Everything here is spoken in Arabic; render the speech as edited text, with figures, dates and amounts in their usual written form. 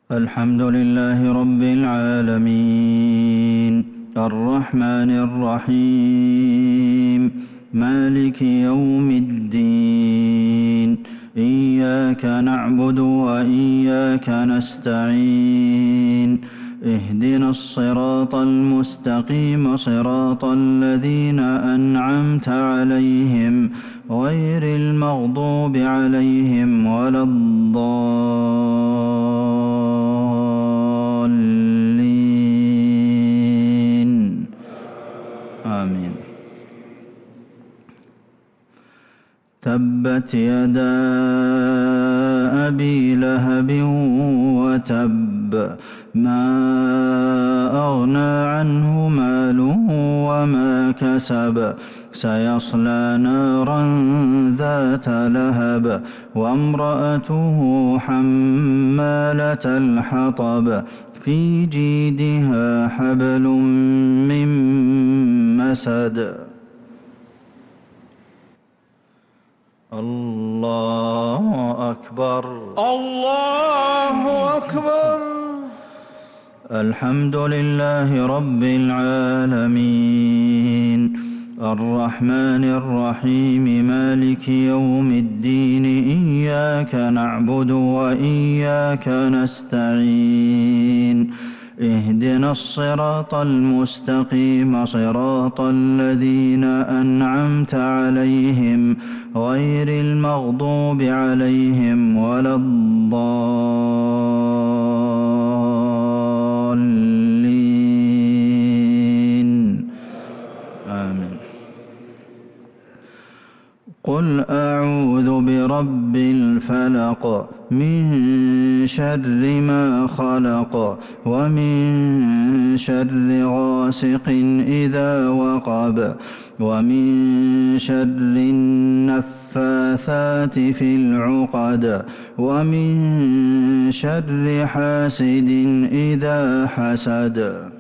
الحمد لله رب العالمين الرحمن الرحيم مالك يوم الدين إياك نعبد وإياك نستعين اهدنا الصراط المستقيم صراط الذين أنعمت عليهم غير المغضوب عليهم ولا الضالين آمين. تبت يدا أبي لهب وتب ما أغنى عنه ماله وما كسب سيصلى نارا ذات لهب وامرأته حمالة الحطب في جيدها حبل من مسد. الله أكبر الله أكبر. الحمد لله رب العالمين الرحمن الرحيم مالك يوم الدين إياك نعبد وإياك نستعين اهدنا الصراط المستقيم صراط الذين أنعمت عليهم غير المغضوب عليهم ولا الضالين آمين. قل أعوذ برب الفلق من شر ما خلق ومن شر غاسق إذا وقب ومن شر النفاثات في العقد ومن شر حاسد إذا حسد.